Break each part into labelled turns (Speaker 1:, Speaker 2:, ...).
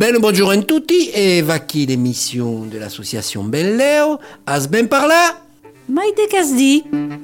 Speaker 1: Bene, buongiorno a tutti e va qui l'émission de l'association Belleo. As ben par là?
Speaker 2: Maïde Casdi.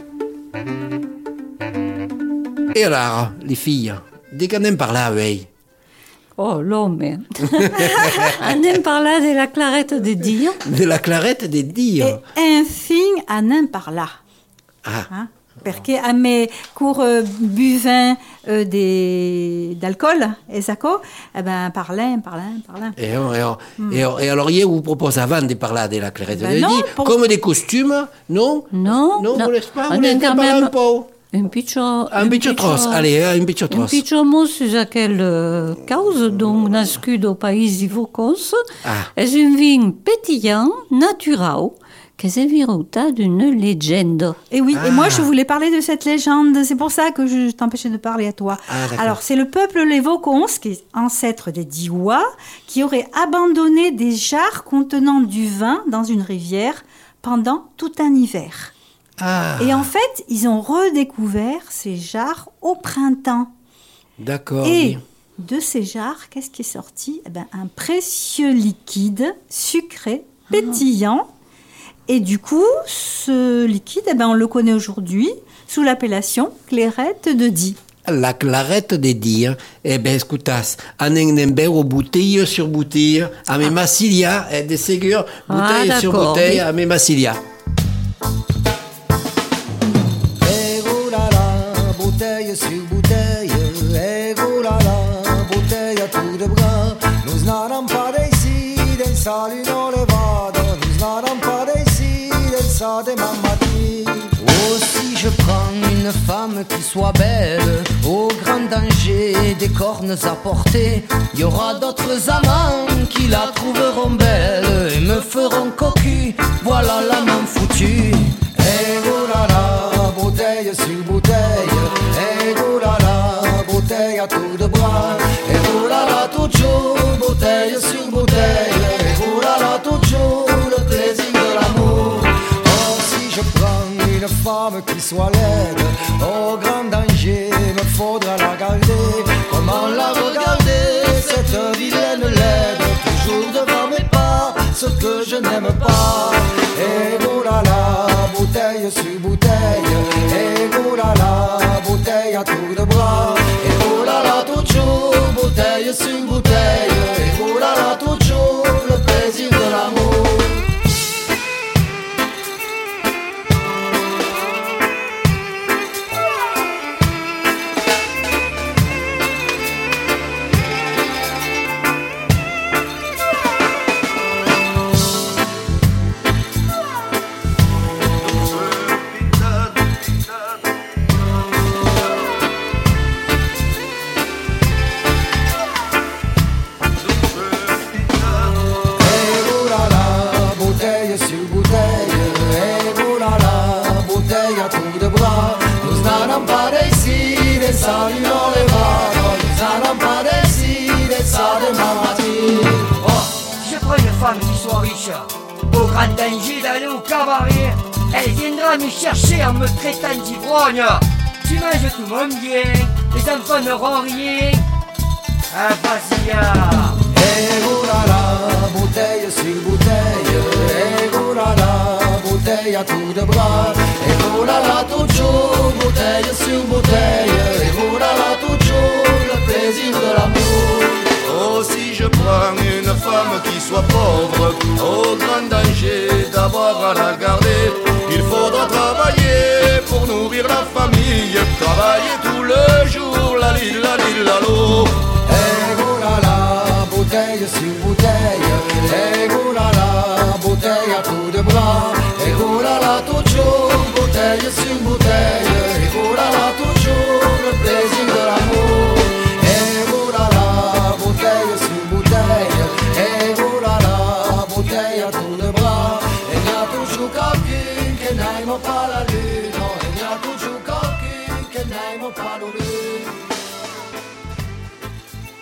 Speaker 1: Et alors, les filles, dès qu'on aime par là, oui.
Speaker 2: Oh, l'homme. Anem parla de la clarette de Dio.
Speaker 1: De la clarette des dires.
Speaker 2: Et enfin, anem parla.
Speaker 1: Ah.
Speaker 2: Hein? Perché a me cours buvin d'alcool, et ça parlin.
Speaker 1: Et alors, hier, vous propose avant de parler de la clarette des
Speaker 2: non,
Speaker 1: dires, comme des costumes, non?
Speaker 2: Non,
Speaker 1: vous laissez pas,
Speaker 2: on
Speaker 1: vous laissez
Speaker 2: est quand
Speaker 1: parler
Speaker 2: même
Speaker 1: un peu.
Speaker 2: un piccio
Speaker 1: tros, allez, un piccio
Speaker 2: un
Speaker 1: tros.
Speaker 2: piccio mot sur quelle cause, donc nascut au pays Vocos, est un vin pétillant, natural, qui est viruta d'une légende.
Speaker 3: Et oui, et moi je voulais parler de cette légende, c'est pour ça que je t'empêchais de parler à toi. Alors c'est le peuple les Vocons, qui est ancêtre des Diois, qui aurait abandonné des jarres contenant du vin dans une rivière pendant tout un hiver. Et en fait, ils ont redécouvert ces jarres au printemps.
Speaker 1: D'accord.
Speaker 3: Et de ces jarres, qu'est-ce qui est sorti? Un précieux liquide sucré, pétillant. Et du coup, ce liquide, on le connaît aujourd'hui sous l'appellation clairette de Die.
Speaker 1: La clarette des dires. Eh ben, écoutas, anem beure bouteille sur bouteille, a mes massilia, de ségur, bouteille sur bouteille, a mes massilia.
Speaker 4: Bouteille sur bouteille, et voilà la bouteille à tout de bras. Nous n'allons pas d'ici, del salino levado. Nous n'allons pas d'ici, del sa de mamati. Oh, si je prends une femme qui soit belle, au grand danger des cornes à porter, il y aura d'autres amants qui la trouveront belle et me feront cocu. Voilà la main foutue. Et voilà la bouteille sur bouteille. Et la bouteille à tour de bras. Et voilà toujours bouteille sur bouteille. Et voilà toujours le plaisir de l'amour. Oh, si je prends une femme qui soit laide, au grand danger me faudra la garder. Comment la regarder, cette vilaine laide, toujours devant mes pas, ce que je n'aime pas. Et voilà la bouteille sur bouteille. Et voilà la bouteille à tour de bras. Et voilà toujours bouteille sur bouteille. Et voilà toujours le plaisir de l'amour.
Speaker 5: Qui soit riche, au grand danger d'aller au cabaret, elle viendra me chercher en me traitant d'ivrogne. Tu manges tout mon bien, les enfants n'auront rien. Ah, vas-y.
Speaker 4: Et voilà la bouteille sur bouteille. Et voilà la bouteille à tour de bras. Et voilà toujours bouteille sur bouteille. Et voilà toujours le plaisir de l'amour. Oh, si je prends une femme qui soit pauvre, au grand danger d'avoir à la garder, il faudra travailler pour nourrir la famille, travailler tout le jour, la lo. Et voilà la bouteille sur bouteille, et voilà la bouteille à tout de bras, et voilà toujours bouteille sur bouteille, et voilà toujours le plaisir de l'amour. Pas la lune, non, il y a toujours quelqu'un qui n'aime pas la lune.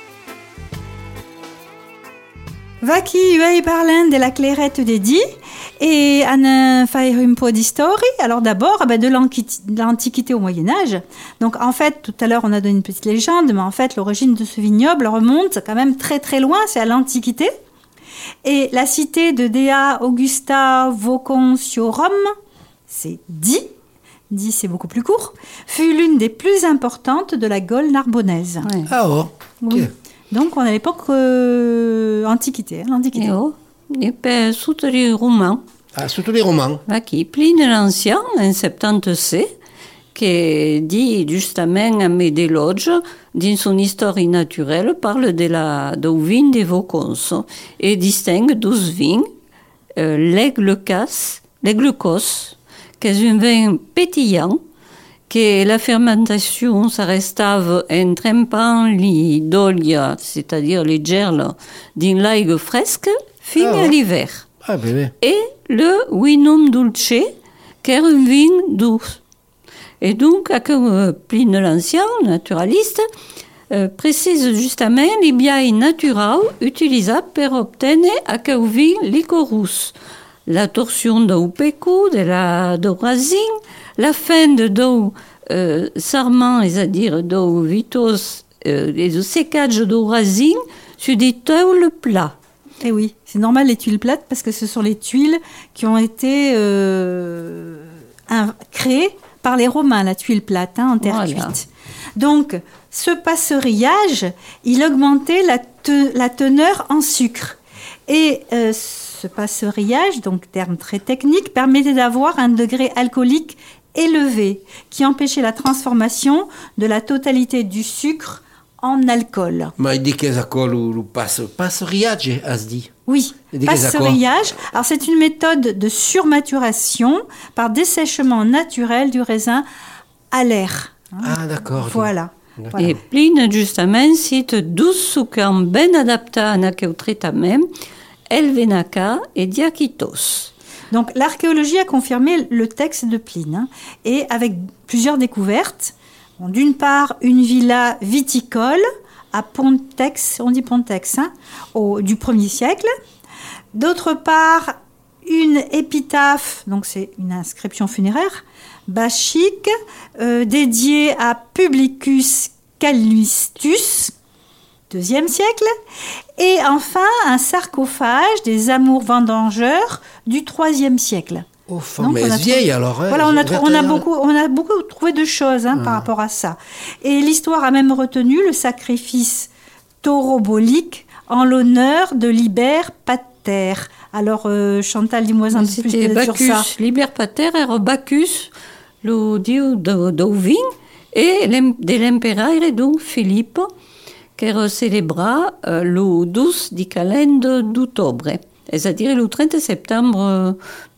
Speaker 3: Vaki uei parlant de la clairette de Die. Et on fait un peu d'histoire. Alors d'abord, de l'Antiquité au Moyen-Âge. Donc en fait, tout à l'heure, on a donné une petite légende, mais en fait, l'origine de ce vignoble remonte quand même très très loin, c'est à l'Antiquité. Et la cité de Dea Augusta Vocontiorum, c'est Die, c'est beaucoup plus court, fut l'une des plus importantes de la Gaule narbonnaise.
Speaker 1: Ouais. Ah oh,
Speaker 3: oui. Donc on est à l'époque Antiquité, l'Antiquité.
Speaker 2: Et puis sous les Romains.
Speaker 1: Ah, sous les Romains.
Speaker 2: Qui Pline l'Ancien, en 70, qui dit justement à Médéloge, dans son histoire naturelle, parle du vin des Vaucons et distingue 12 vins, l'aigle cos, qui est un vin pétillant, que la fermentation s'arrestave en trempant les d'olia, c'est-à-dire les gerles, dans l'aigle fresque, fin à l'hiver.
Speaker 1: Ah, bébé.
Speaker 2: Et le vinum dulce, qui est un vin doux. Et donc, Pline l'Ancien, naturaliste, précise justement les biais naturels utilisés pour obtenir un vin licorus. La torsion d'eau pécou, de la racine, la fin de d'eau sarment, c'est-à-dire d'eau vitos, et le sécage d'eau racine sur des tôles plats.
Speaker 3: Eh oui, c'est normal les tuiles plates parce que ce sont les tuiles qui ont été créées par les Romains, la tuile plate en terre cuite. Donc, ce passerillage, il augmentait la teneur en sucre. Et ce passerillage, donc terme très technique, permettait d'avoir un degré alcoolique élevé qui empêchait la transformation de la totalité du sucre en alcool.
Speaker 1: Mais il dit que c'est le passerillage, a dit.
Speaker 3: Oui, passerillage. Alors c'est une méthode de surmaturation par dessèchement naturel du raisin à l'air.
Speaker 1: Ah d'accord.
Speaker 3: Voilà.
Speaker 2: Et Pline justement cite 12 sucres bien adaptés à un traitement, Elvenaca et Diakitos.
Speaker 3: Donc l'archéologie a confirmé le texte de Pline et avec plusieurs découvertes. Bon, d'une part, une villa viticole à Pontex, on dit Pontex, du 1er siècle. D'autre part, une épitaphe, donc c'est une inscription funéraire, bachique, dédiée à Publicus Callistus, 2e siècle. Et enfin, un sarcophage des amours vendangeurs du 3e siècle.
Speaker 1: Oh, mais vieille alors.
Speaker 3: Voilà, on a beaucoup trouvé de choses par rapport à ça. Et l'histoire a même retenu le sacrifice taurobolique en l'honneur de Liber Pater. Alors, Chantal, dis-moi un peu plus
Speaker 2: Bacchus,
Speaker 3: sur ça.
Speaker 2: Liber Pater era Bacchus, le dieu do vin, et de l'empereur donc Philippe, qui célébra le 12 di calende d'octobre. C'est-à-dire le 30 septembre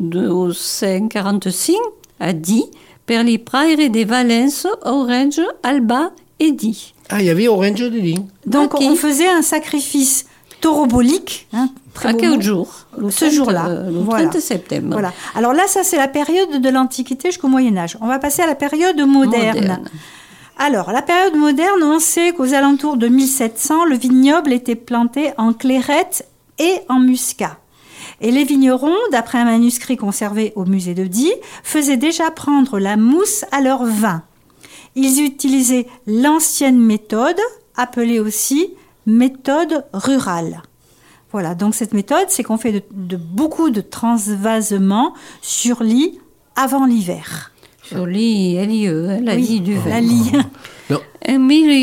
Speaker 2: 1945 à Die, per les praires de Valence, Orange, Alba et Die.
Speaker 1: Ah, il y avait Orange de Die.
Speaker 3: Donc on faisait un sacrifice taurobolique.
Speaker 2: À quel jour?
Speaker 3: Ce jour-là.
Speaker 2: Le 30 septembre.
Speaker 3: Voilà. Alors là, ça c'est la période de l'Antiquité jusqu'au Moyen-Âge. On va passer à la période moderne. Alors, la période moderne, on sait qu'aux alentours de 1700, le vignoble était planté en clairette et en muscat. Et les vignerons, d'après un manuscrit conservé au musée de Die, faisaient déjà prendre la mousse à leur vin. Ils utilisaient l'ancienne méthode, appelée aussi méthode rurale. Voilà, donc cette méthode, c'est qu'on fait beaucoup de transvasement sur lit avant l'hiver.
Speaker 2: Sur lit, la lit du vin.
Speaker 3: La lit.
Speaker 2: En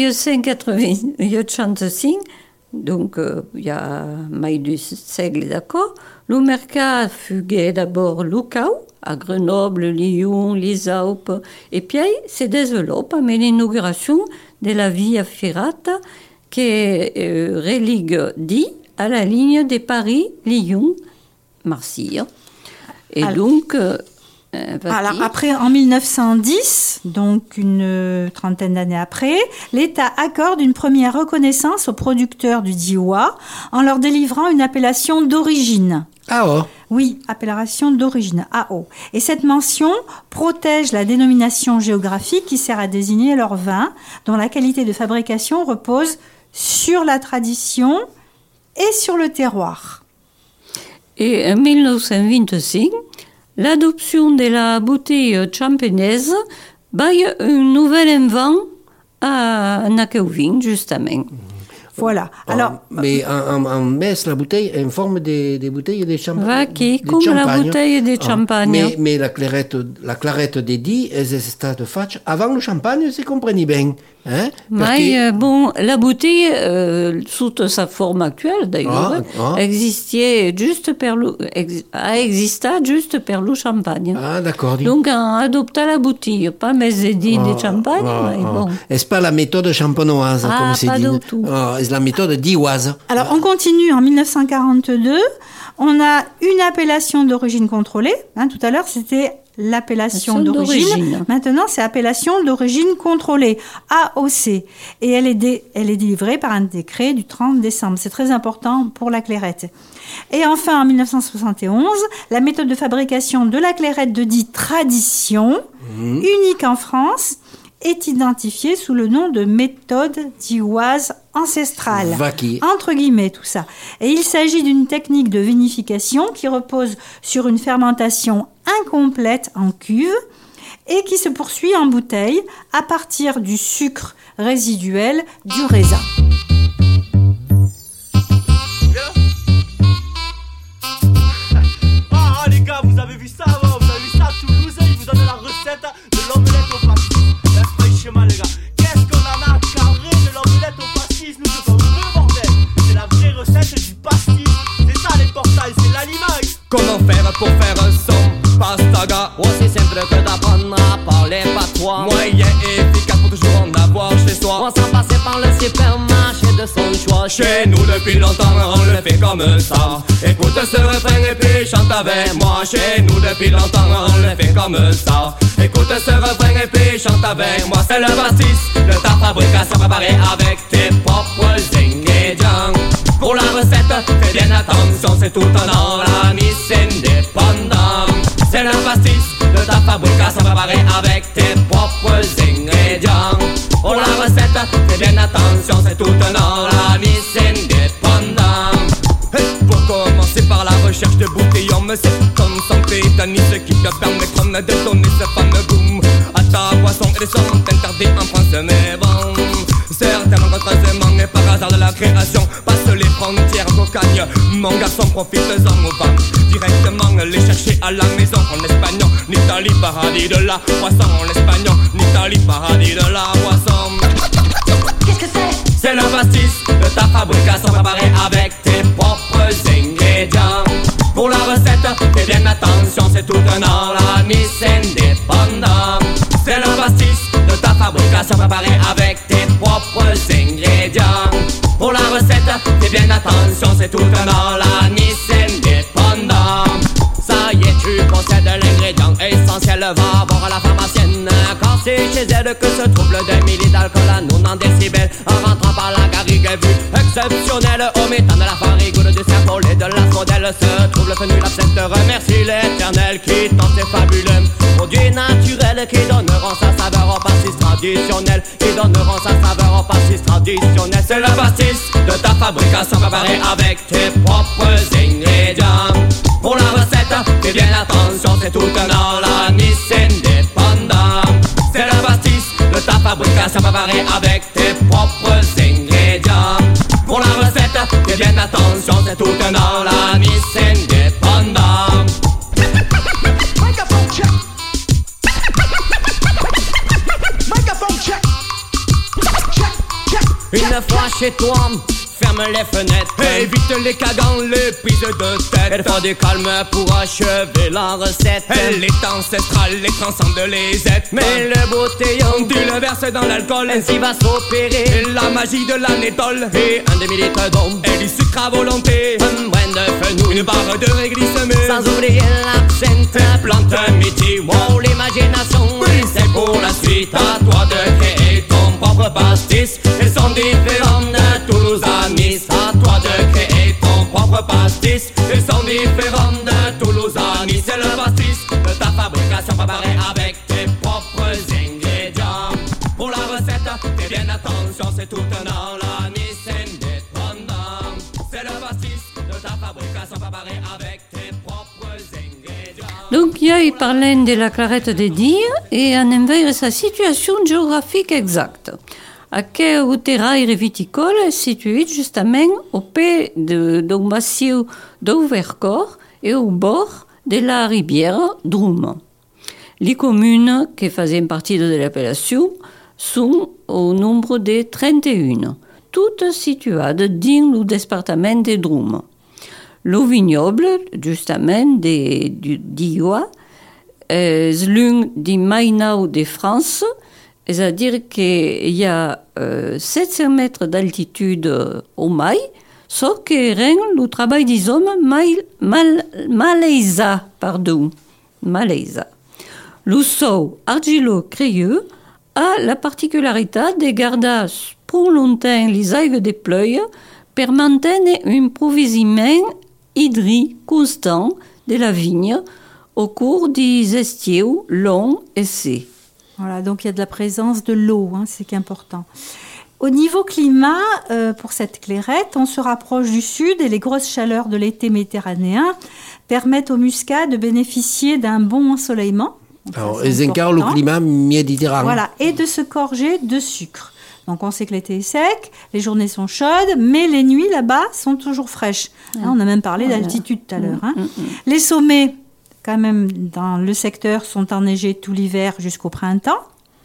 Speaker 2: 1885, donc il y a mai du siècle, d'accord, le mercat fut d'abord local, à Grenoble, Lyon, les Alpes, et puis s'est développé avec l'inauguration de la Via Ferrata qui religue Die à la ligne de Paris-Lyon-Marseille. Et donc...
Speaker 3: Alors après, en 1910, donc une trentaine d'années après, l'État accorde une première reconnaissance aux producteurs du Diois en leur délivrant une appellation d'origine.
Speaker 1: AO.
Speaker 3: Oui, appellation d'origine, AO. Et cette mention protège la dénomination géographique qui sert à désigner leur vin, dont la qualité de fabrication repose sur la tradition et sur le terroir.
Speaker 2: Et en 1925, l'adoption de la bouteille champenoise baille un nouvel invent à Nakeuving, justement.
Speaker 3: Voilà. Alors,
Speaker 1: mais en Metz, la bouteille est en forme des bouteilles de champagne.
Speaker 2: Vacchi, comme la bouteille de champagne.
Speaker 1: Mais la clarette dédiée, elle est faite avant le champagne, c'est compris bien. Hein?
Speaker 2: Mais bon, la bouteille, sous sa forme actuelle d'ailleurs, existait juste per le champagne.
Speaker 1: Ah, d'accord.
Speaker 2: Donc, on adopta la bouteille, pas mes édits de champagne, mais bon.
Speaker 1: Est-ce pas la méthode champenoise, comme c'est dit?
Speaker 2: Pas du tout.
Speaker 1: C'est la méthode dioise.
Speaker 3: Alors, on continue en 1942. On a une appellation d'origine contrôlée. Tout à l'heure, c'était l'appellation d'origine. Maintenant, c'est appellation d'origine contrôlée, AOC. Et elle est délivrée par un décret du 30 décembre. C'est très important pour la clairette. Et enfin, en 1971, la méthode de fabrication de la clairette de dit tradition, unique en France, est identifiée sous le nom de méthode dioise ancestrale.
Speaker 1: Vacchi.
Speaker 3: Entre guillemets, tout ça. Et il s'agit d'une technique de vinification qui repose sur une fermentation incomplète en cuve et qui se poursuit en bouteille à partir du sucre résiduel du raisin.
Speaker 6: Ah les gars, vous avez vu ça avant? Vous avez vu ça à Toulouse? Ils vous donnent la recette de l'omelette au pastis. Franchement les gars, qu'est-ce qu'on en a carré de l'omelette au pastis? Nous c'est pas un peu bordel. C'est la vraie recette du pastis. C'est ça l'important, c'est l'aliment.
Speaker 7: Comment faire pour faire un son pastaga?
Speaker 8: Aussi simple que d'apprendre à parler patois.
Speaker 7: Moyen efficace pour toujours en avoir chez soi.
Speaker 8: On s'en passait par le supermarché de son choix.
Speaker 7: Chez nous depuis longtemps on le fait comme ça. Écoute ce refrain et puis chante avec moi. Chez nous depuis longtemps on le fait comme ça. Écoute ce refrain et puis chante avec moi. C'est le pastis de ta fabrication préparée avec tes propres ingrédients. Pour la recette, fais bien attention, c'est tout un art, la mise indépendante. C'est le pastis de ta fabrication préparée avec tes propres ingrédients. Pour la recette, fais bien attention, c'est tout un art, la mise indépendante. Pour commencer par la recherche de bouteillons, mais c'est concentré d'anis qui te permettront de donner ce fameux boom à ta boisson. Et les sont interdits en France, mais bon, certainement contrairement et par hasard de la création passe les frontières cocagne. Mon garçon profite-en au vent, directement les chercher à la maison. En espagnol, l'Italie, paradis de la boisson. En espagnol, l'Italie, paradis de la boisson.
Speaker 8: Qu'est-ce que c'est?
Speaker 7: C'est le pastis de ta fabrication préparée avec tes propres ingrédients. Pour la recette, fais bien attention, c'est tout un art, la mise indépendante. C'est le pastis de ta fabrication préparée avec tes propres ingrédients. Pour la recette, fais bien attention, c'est tout un art, la mise indépendante. Ça y est, tu possèdes l'ingrédient essentiel, va voir la pharmacienne. Car c'est chez elle que se trouve le demi-litre d'alcool à 90 décibels. En rentrant par la garrigue vue exceptionnelle, omettant de la farine, goutte de cerveau et de la modèle, se trouve le fenouil, l'absinthe. Remercie l'éternel qui tente ces fabuleux produits naturels qui donneront sa saveur au pastis traditionnel. Qui donneront sa saveur au pastis traditionnel. C'est le pastis de ta fabrication préparée avec tes propres ingrédients. Pour la recette, fais bien attention, c'est tout un art, la mise indépendante. C'est le pastis de ta fabrication préparée avec tes propres ingrédients. Pour la recette, fais bien attention, c'est tout un art, la mise indépendante.
Speaker 6: Microphone check. Microphone check. Check, check.
Speaker 8: Une fois chez toi, ferme les fenêtres,
Speaker 7: évite les cagants, les prises de tête.
Speaker 8: elle faut du calme pour achever la recette.
Speaker 7: Elle est ancestrale, les transcende les êtres.
Speaker 8: Mais le bouteillon,
Speaker 7: tu le verses dans l'alcool,
Speaker 8: ainsi va s'opérer.
Speaker 7: et la magie de l'anétole.
Speaker 8: Et un demi-litre d'eau,
Speaker 7: Et du sucre à volonté,
Speaker 8: un brin de fenouil,
Speaker 7: une barre de réglisse semée.
Speaker 8: sans oublier l'absinthe.
Speaker 7: Plante un midi,
Speaker 8: Oh, l'imagination,
Speaker 7: oui, c'est pour la suite. À toi de créer ton propre pastis. Ils sont différents de Toulouse à Nice. À toi de créer ton propre pastis. Ils sont différents de Toulouse à Nice. C'est le pastis de ta fabrication préparée avec tes propres ingrédients. Pour la recette, fais bien attention, c'est tout un art, la mise indépendante. C'est le pastis de ta fabrication préparée avec tes
Speaker 2: Io parlem de la clarette de dia e anem veire sa situació geogràfica exacta. Aquest terraire viticole est situé justament au pied d'un massiu d'Auvercourt et au bord de la rivière Drôme. Les communes qui faisaient partie de l'appellation sont au nombre de 31, toutes situées dans le département de Drôme. Le vignoble, justement, d'Ioa, est l'un des meilleurs de France, c'est-à-dire qu'il y a 700 mètres d'altitude au mail, sauf que rend le travail des hommes malaisa. Le sol argileux crayeux a la particularité de garder pour longtemps les algues de pluie pour maintenir un provisionnement hydrique constant de la vigne au cours des estiaux longs et secs.
Speaker 3: Voilà, donc il y a de la présence de l'eau, c'est qui est important. Au niveau climat, pour cette clairette, on se rapproche du sud et les grosses chaleurs de l'été méditerranéen permettent au muscat de bénéficier d'un bon ensoleillement.
Speaker 1: Alors, ils incarnent le climat méditerranéen.
Speaker 3: Voilà, et de se gorger de sucre. Donc on sait que l'été est sec, les journées sont chaudes, mais les nuits là-bas sont toujours fraîches. On a même parlé d'altitude tout à l'heure. Les sommets, quand même, dans le secteur, sont enneigés tout l'hiver jusqu'au printemps.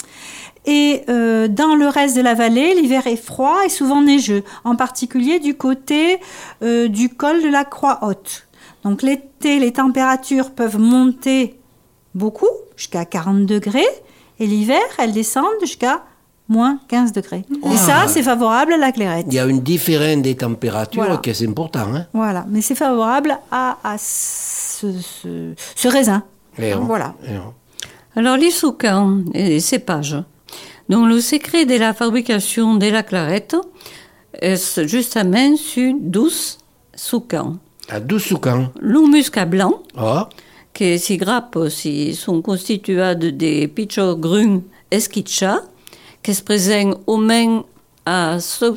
Speaker 3: Et dans le reste de la vallée, l'hiver est froid et souvent neigeux, en particulier du côté du col de la Croix-Haute. Donc l'été, les températures peuvent monter beaucoup, jusqu'à 40 degrés, et l'hiver, elles descendent jusqu'à moins 15 degrés. Et ça, c'est favorable à la clairette.
Speaker 1: Il y a une différence des températures qui est importante.
Speaker 3: Voilà, mais c'est favorable à ce raisin. Voilà.
Speaker 2: Alors, les soucans et les cépages. Donc, le secret de la fabrication de la clarette est justement sur 12 soucans.
Speaker 1: À 12 soucans.
Speaker 2: Le muscat blanc, que ces grappes sont constituées de pitchers bruns esquitchas, qui se présentent au moins à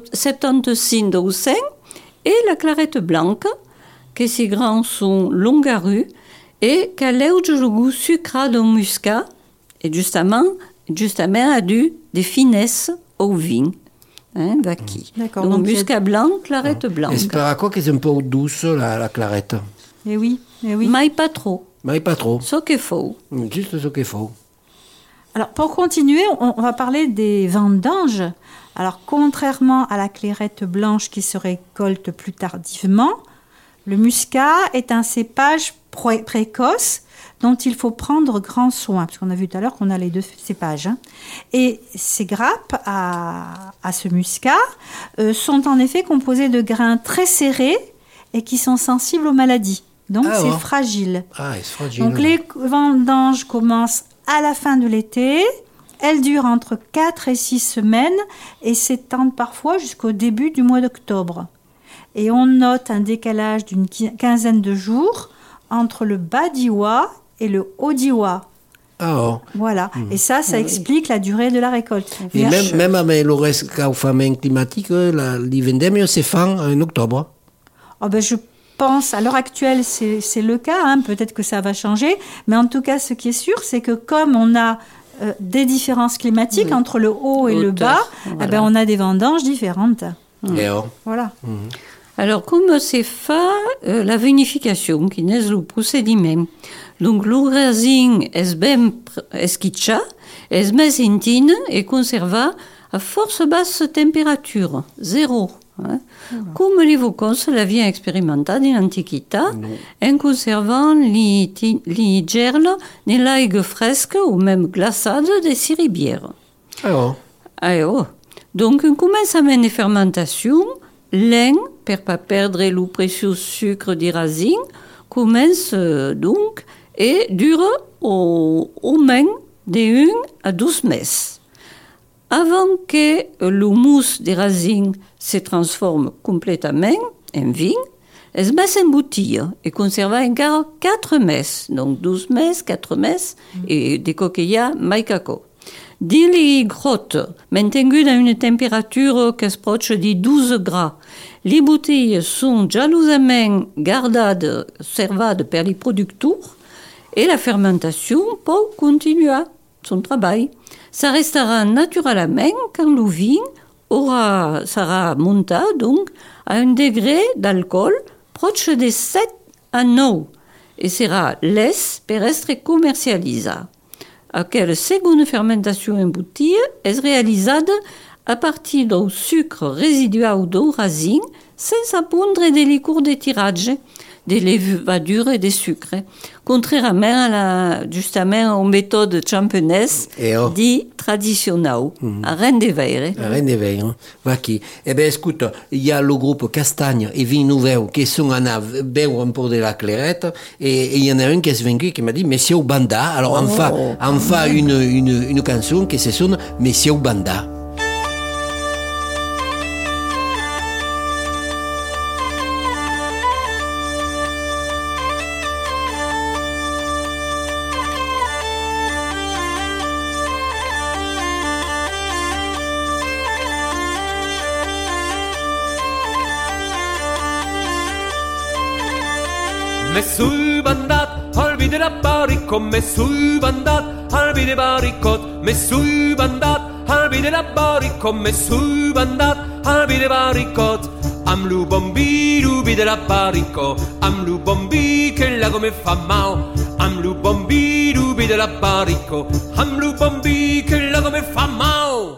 Speaker 2: 75%, et la clarette blanche, que ces grains sont longarus et qui allège le goût sucré d'un muscat, et justement a dû des finesses au vin. Vacchi. Donc, muscat blanc, clarette blanche.
Speaker 1: Espère à quoi qu'elle est un peu douce, la clarette.
Speaker 3: Eh oui.
Speaker 2: Mais pas trop. Ce qu'il faut.
Speaker 1: Juste ce qu'il faut.
Speaker 3: Alors, pour continuer, on va parler des vendanges. Alors, contrairement à la clairette blanche qui se récolte plus tardivement, le muscat est un cépage précoce dont il faut prendre grand soin, parce qu'on a vu tout à l'heure qu'on a les deux cépages. Et ces grappes à ce muscat sont en effet composées de grains très serrés et qui sont sensibles aux maladies. Donc, c'est fragile.
Speaker 1: C'est fragile.
Speaker 3: Donc, les vendanges commencent à la fin de l'été. Elles durent entre 4 et 6 semaines et s'étendent parfois jusqu'au début du mois d'octobre. Et on note un décalage d'une quinzaine de jours entre le bas d'Ioa et le haut d'Ioa. Voilà. Et ça explique la durée de la récolte.
Speaker 1: Et même avec le réchauffement climatique, les vendemmes se font en octobre.
Speaker 3: Je pense, à l'heure actuelle, c'est le cas. Peut-être que ça va changer. Mais en tout cas, ce qui est sûr, c'est que comme on a des différences climatiques entre le haut et le bas, on a des vendanges différentes. Voilà.
Speaker 2: Alors, comme c'est fait la vinification, qui est le procédiment. Donc, le raisin est bien esquitcha, est mis en tine et conservé à force basse température, 0. Comme les vaucons l'avaient expérimenté dans l'Antiquité, en conservant les gerles dans l'aigue fresque ou même glaçade de ces rivières. Donc, on commence à mener une fermentation, l'un, pour ne pas perdre le précieux sucre du raisin, commence donc et dure au moins de 1 à 12 mois. Avant que le mousse des raisins se transforme complètement en vin, elle se met en bouteille et conserve encore 4 mois, donc 12 mois, 4 mois, et des coquillas maïcaco. Dans les grottes, maintenues dans une température qui se proche de 12 degrés, les bouteilles sont jalousement gardées, servées par les producteurs, Et la fermentation peut continuer son travail. Ça restera naturellement quand le vin sera monté donc, à un degré d'alcool proche de 7 à 9 et sera less per être commercialisé. Aquella seconde fermentation emboutie est réalisée à partir du sucre résiduel du raisin sans pondre des liqueurs de tirage, des levadures et des sucres, contrairement justement aux méthodes champenoises dites traditionnelles, à Rennes-de-Veire.
Speaker 1: À Rennes-de-Veire, Vaki. Eh bien, écoute, il y a le groupe Castagne et Vin Nouveau qui sont en a beure un peu de la clairette, et il y en a un qui est vaincu qui m'a dit Monsieur Banda. Alors, enfin une chanson qui se sonne Monsieur Banda.
Speaker 9: Messul bandat, albi della baricco, messul bandat, albi de baricot, messul bandat, albi della baricco, messul bandat, albi de baricot. Amlu bombi, rubi della baricco, amlu bombi che la come fa mau, amlu bombi, rubi della baricco, amlu bombi che la come fa mau.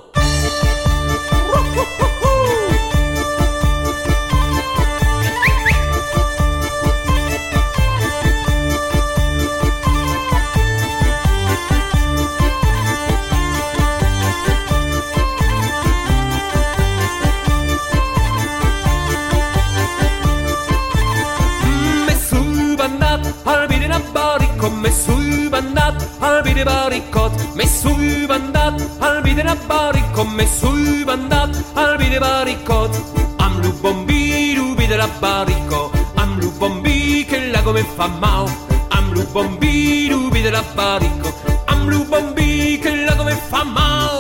Speaker 9: Albi de la baricot, messul bandat, albi de baricot, messul bandat, albi de la baricot, messul bandat, albi de baricot. Amlu bombi, rubi de la baricot, amlu bombi che la come fa mau, amlu bombi, rubi de la baricot, amlu bombi che la come fa mau.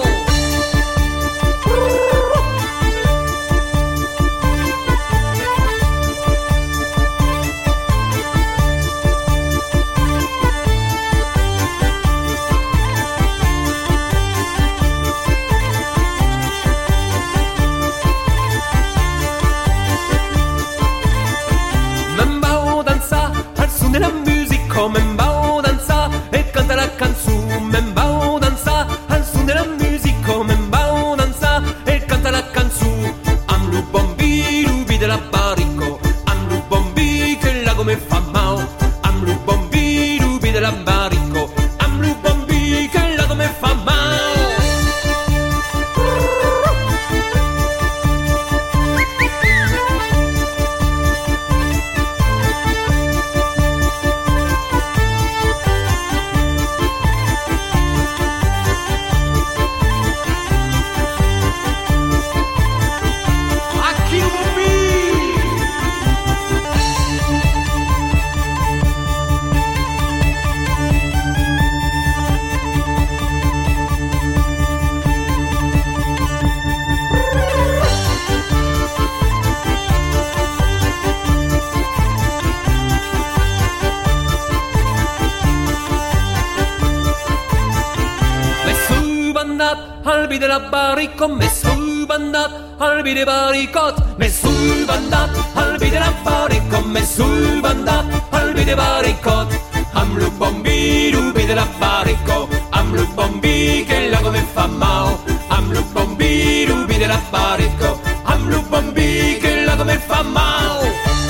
Speaker 9: La musica, membao danza e canta la canzone, membao danza al suono della musica, membao danza e canta la canzone. Amlu bombi, rubi della baricco, amlu bombi che la come fa mau, amlu bombi, rubi della baricco, amlu bombi che la come fa mau. Albi della baricot, messul bandat, albi de baricot, messul bandat, albi della baricot, messul bandat, albi de baricot. Amlu bombi, rubi della baricot, amlu bombi che la come fa mau, amlu bombi, rubi della baricot, amlu bombi che la come fa mau.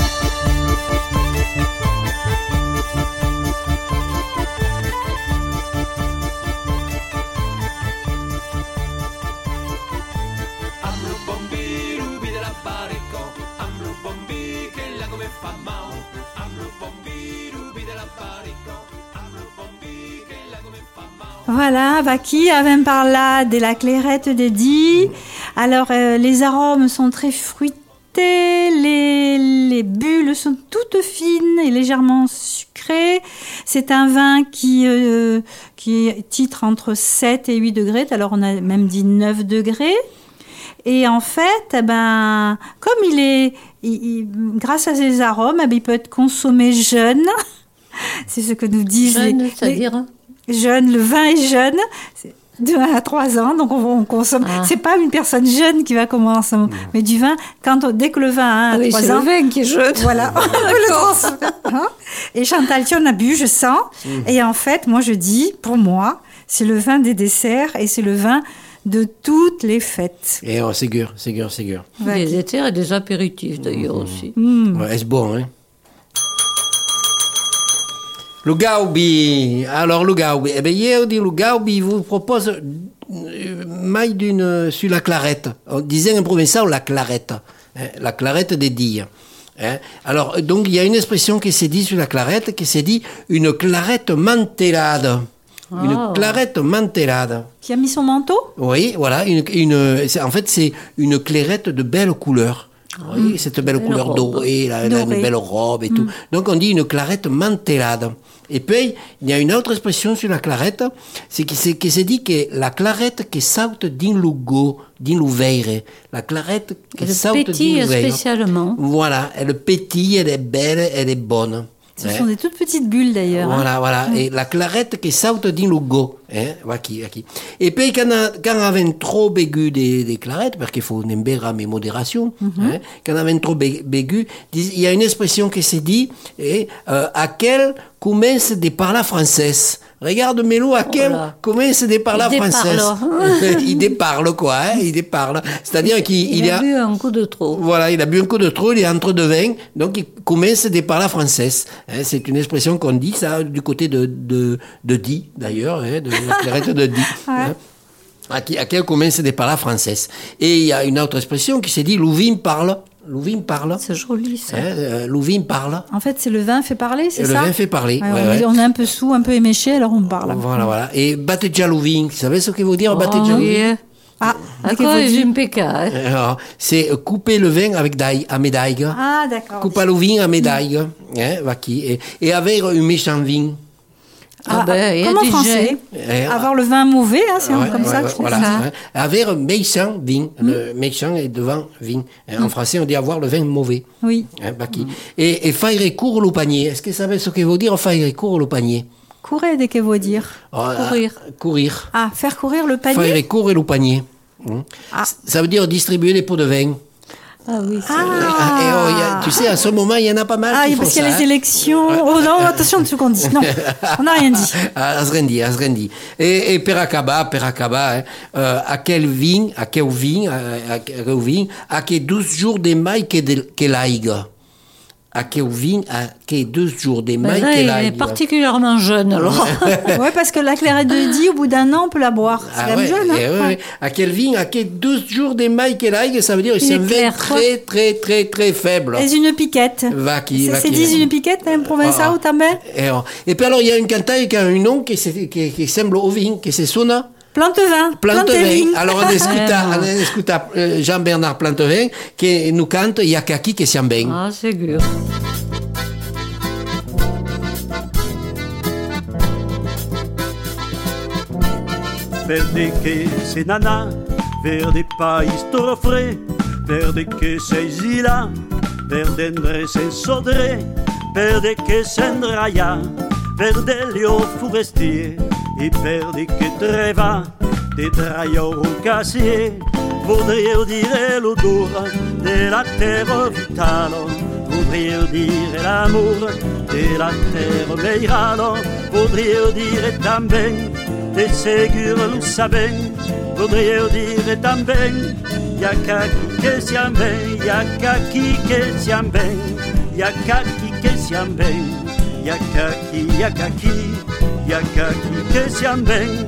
Speaker 3: Voilà, Vaki avait parlé de la clairette de Die. Alors, les arômes sont très fruités, les bulles sont toutes fines et légèrement sucrées. C'est un vin qui titre entre 7 et 8 degrés. Alors, on a même dit 9 degrés. Et en fait, comme grâce à ses arômes, il peut être consommé jeune. C'est ce que nous disent
Speaker 2: Jeune, c'est-à-dire
Speaker 3: jeunes. Le vin est jeune. C'est de 1 à 3 ans, donc on consomme. C'est pas une personne jeune qui va commencer, mais du vin. Dès que le vin a 1 à 3 ans,
Speaker 2: c'est le vin qui est jeune.
Speaker 3: Voilà, on le transmet. Et Chantal, tu en as bu, je sens. Et en fait, moi je dis, pour moi, c'est le vin des desserts et c'est le vin de toutes les fêtes.
Speaker 1: Et c'est sûr.
Speaker 2: Des desserts et des apéritifs d'ailleurs aussi.
Speaker 1: Ouais, c'est bon, hein. Le Gaubi. Alors, le Gaubi. Eh bien, hier, le Gaubi vous propose maille sur la clarette. On disait en provençal la clarette. La clarette des dires. Alors, donc, il y a une expression qui s'est dit sur la clarette, qui s'est dit une clarette mantellade. Une clarette mantellade.
Speaker 3: Qui a mis son manteau ?
Speaker 1: Oui, voilà. En fait, c'est une clairette de belle couleur. Oui, cette belle couleur dorée, une belle robe et tout. Donc, on dit une clarette mantellade. Et puis, il y a une autre expression sur la clarette, c'est qui s'est dit que la clarette qui saute din lugo, din l'ouveire. La clarette qui saute din l'ouveire.
Speaker 2: Spécialement.
Speaker 1: Voilà, elle pétille, elle est belle, elle est bonne.
Speaker 3: Ce sont des toutes petites bulles d'ailleurs.
Speaker 1: Voilà. Et la clarette qui saute din lugo. Aquí. Et puis, quand on avait trop bégu des clarettes, parce qu'il faut en boire avec modération, quand on avait trop bégu, il y a une expression qui s'est dit, à quel commence de parler française. Regarde Mélo, à quel commence de parler française. Il déparle, quoi, il déparle. C'est-à-dire qu'il
Speaker 2: a bu un coup de trop.
Speaker 1: Voilà, il a bu un coup de trop, il est entre deux vins, donc il commence de parler française. C'est une expression qu'on dit, ça, du côté de Die, d'ailleurs, de la clarette de Die. À quel commence de parler française. Et il y a une autre expression qui s'est dit, Louvin parle. Louvin parle.
Speaker 2: C'est joli, ça.
Speaker 1: Louvin parle.
Speaker 3: En fait, c'est le vin fait parler, c'est ça ?
Speaker 1: Le vin fait parler.
Speaker 3: On est un peu sous, un peu éméché, alors on parle.
Speaker 1: Voilà. Et batteja Louvin, vous savez ce que veut dire batteja Louvin ?
Speaker 2: D'accord, j'ai une PK.
Speaker 1: C'est couper le vin à médaille.
Speaker 3: Ah, d'accord.
Speaker 1: Couper le vin à médaille. Et avec un méchant vin.
Speaker 3: Comme en français. Avoir le vin mauvais, c'est comme ça que
Speaker 1: voilà. Avoir un méchant vin. Le méchant est devant vin. En français, on dit avoir le vin mauvais.
Speaker 3: Oui.
Speaker 1: Et faire court le panier. Est-ce que vous savez ce que veut dire faire court le panier ?
Speaker 3: Courir, dès que veut dire.
Speaker 1: Courir.
Speaker 3: Ah, faire courir le panier.
Speaker 1: Faire courir le panier. Ça veut dire distribuer les pots de vin.
Speaker 2: Ah oui, c'est
Speaker 1: tu sais, à ce moment, il y en a pas mal qui font
Speaker 3: parce qu'il y a les élections. Oh non, attention de ce qu'on dit. Non, on n'a rien dit.
Speaker 1: rien dit. Et per acabar, à quel vin, à quel 12 jours de maille que l'aiga. À quel vin, à quel 12 jours de maille que l'aiga.
Speaker 2: Il est particulièrement jeune, alors.
Speaker 3: Oui, parce que la clairette de Die, au bout d'un an, on peut la boire. C'est quand même jeune.
Speaker 1: À quel vin, à quel 12 jours de maille que l'aiga, ça veut dire que c'est un vin très faible.
Speaker 3: C'est une piquette. C'est dit une piquette, même provençal ou também.
Speaker 1: Et puis alors, il y a une cantaille qui a un nom qui semble au vin, qui c'est Sona.
Speaker 3: Plantevin.
Speaker 1: Alors on écoute Jean-Bernard Plantevin qui nous cante Yakaki che siamo ben.
Speaker 2: Ah, sûr.
Speaker 10: Verde che sei nana, verde país toro frais, verde che sei zila, verde andre sei sodre, verde che sendraia, verde lio forestier. E verde che treva, di traio cassier, vorrei dire l'odore della terra vitale, vorrei dire l'amore della terra meirale, vorrei dire también, de seguro lo saben, vorrei dire también, yakaki che siam ben, yakaki che siam ben, yakaki che siam ben, yakaki, yakaki che siam ben.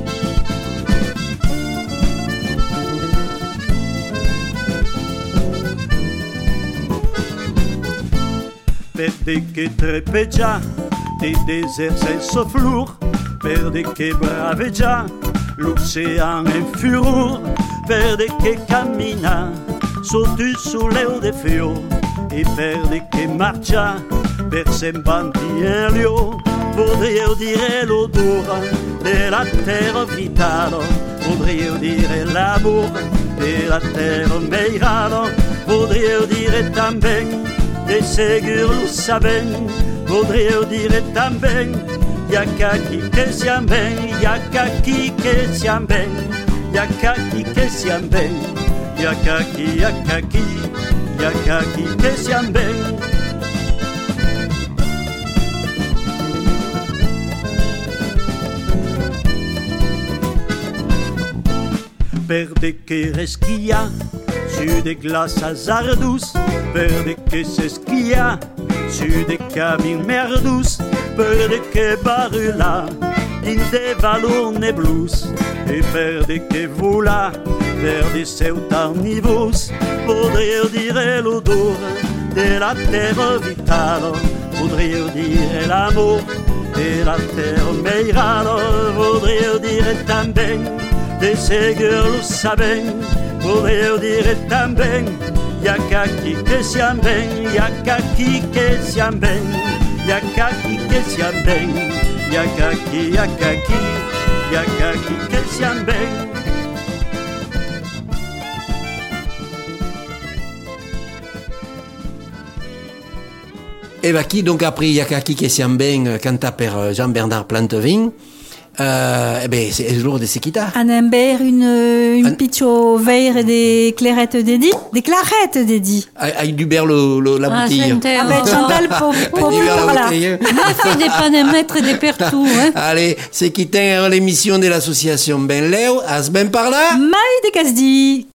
Speaker 10: Verde che trepeggia dei deserts senza fleur, verde che braveggia l'oceano in furore, verde che cammina sotto il sole de fiori, e verde che marcia per sembanti in liò. Vorrei dire l'odore della terra vitale, vorrei dire l'amore della terra meirale, vorrei dire también, de seguro lo saben, Voudrais dire também, y'a qu'aquí que siam bem, y'a qu'aquí que siam bem, y'a qu'aquí que siam bem, y'a qu'aquí, y'a qu'aquí, y'a qu'aquí que siam bem. Perde que resquia sur des glaces hasardous, perde que s'esquia sur des cabines merdous, perde que barula in des valornes blues, et perde que voula perde seu tarnivus, voudrais dire l'odore de la terre vitale, voudrais dire l'amour de la terre meirale, voudrais dire também de seguir lo sabem, voudrais dire também, y'a qu'aquí que siam bem, y'a qu'aquí que siam bem, y'a qu'aquí que siam bem, y'a qu'aquí, y'a qu'aquí, y'a qu'aquí que siam bem.
Speaker 1: Et qui donc après y'a qu'aquí que siam bem canta per Jean-Bernard Plantevin. C'est le jour de Sequita.
Speaker 3: Un ember, une pitcho veille des clarettes dédiées. Des clarettes dédiées.
Speaker 1: Avec du beurre la bouteille.
Speaker 3: Chantal pour là.
Speaker 2: Fait des panemètres et des pertous. Hein.
Speaker 1: Allez, Sequita, l'émission de l'association Ben Léo. As ben par là.
Speaker 3: Maï de Casdi.